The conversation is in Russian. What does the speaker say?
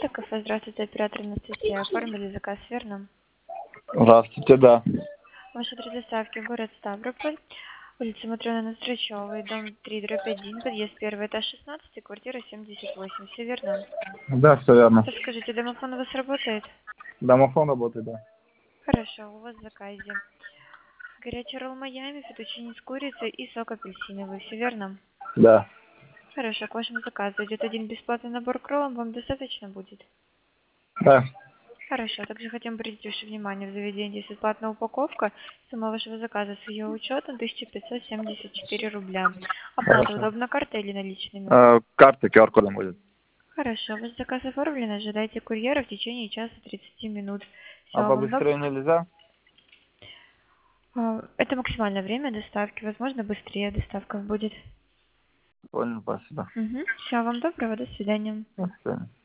Центр кафе. Здравствуйте, оператор Анастасия. Оформили заказ, верно? Здравствуйте, да. Ваш адрес доставки город Ставрополь, улица Матрёны Настрачёвой, дом 3/1, подъезд 1, этаж 16, квартира 78. Все верно? Да, все верно. Подскажите, домофон у вас работает? Домофон работает, да. Хорошо, у вас в заказе горячий ролл Майами, фетучини с курицей и сок апельсиновый. Все верно? Да. Хорошо, к вашему заказу идет один бесплатный набор к роллам. Вам достаточно будет? Да. Хорошо, также хотим обратить ваше внимание, в заведении есть бесплатная упаковка. Сумма вашего заказа с ее учетом 1574 рубля. Оплата Хорошо. удобна картой или наличными? Карта QR-кодом будет. Хорошо, ваш заказ оформлен, ожидайте курьера в течение часа 30 минут. А Все, вам побыстрее нельзя? это максимальное время доставки, возможно, быстрее доставка будет. Понял, спасибо. Угу. Все, вам доброго, до свидания. До свидания.